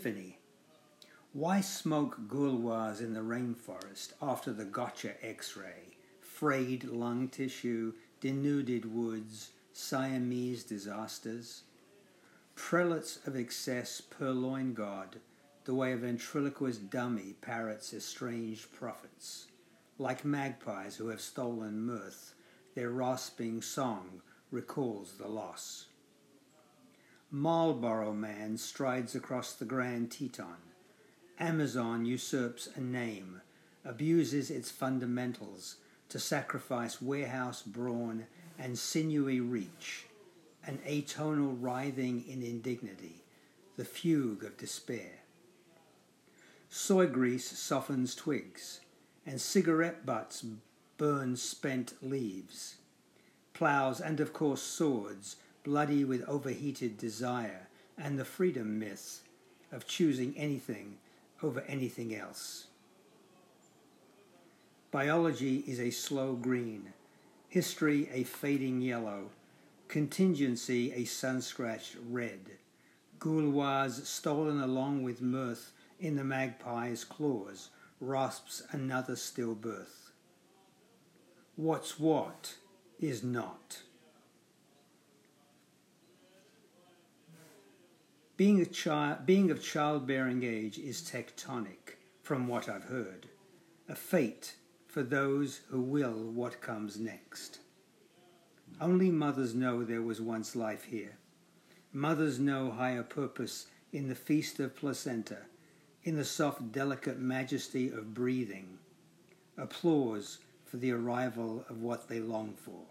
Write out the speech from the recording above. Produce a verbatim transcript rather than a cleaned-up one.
Epiphany. Why smoke gulwars in the rainforest after the gotcha x-ray, frayed lung tissue, denuded woods, Siamese disasters? Prelates of excess purloin God, the way a ventriloquist dummy parrots estranged prophets. Like magpies who have stolen mirth, their rasping song recalls the loss. Marlborough Man strides across the Grand Teton. Amazon usurps a name, abuses its fundamentals to sacrifice warehouse brawn and sinewy reach, an atonal writhing in indignity, the fugue of despair. Soy grease softens twigs, and cigarette butts burn spent leaves. Plows and, of course, swords, bloody with overheated desire and the freedom myth of choosing anything over anything else. Biology is a slow green, history a fading yellow, contingency a sun-scratched red, gulwars stolen along with mirth in the magpie's claws rasps another stillbirth. What's what is not. Being, a chi- being of childbearing age is tectonic, from what I've heard, a fate for those who will what comes next. Only mothers know there was once life here. Mothers know higher purpose in the feast of placenta, in the soft, delicate majesty of breathing, applause for the arrival of what they long for.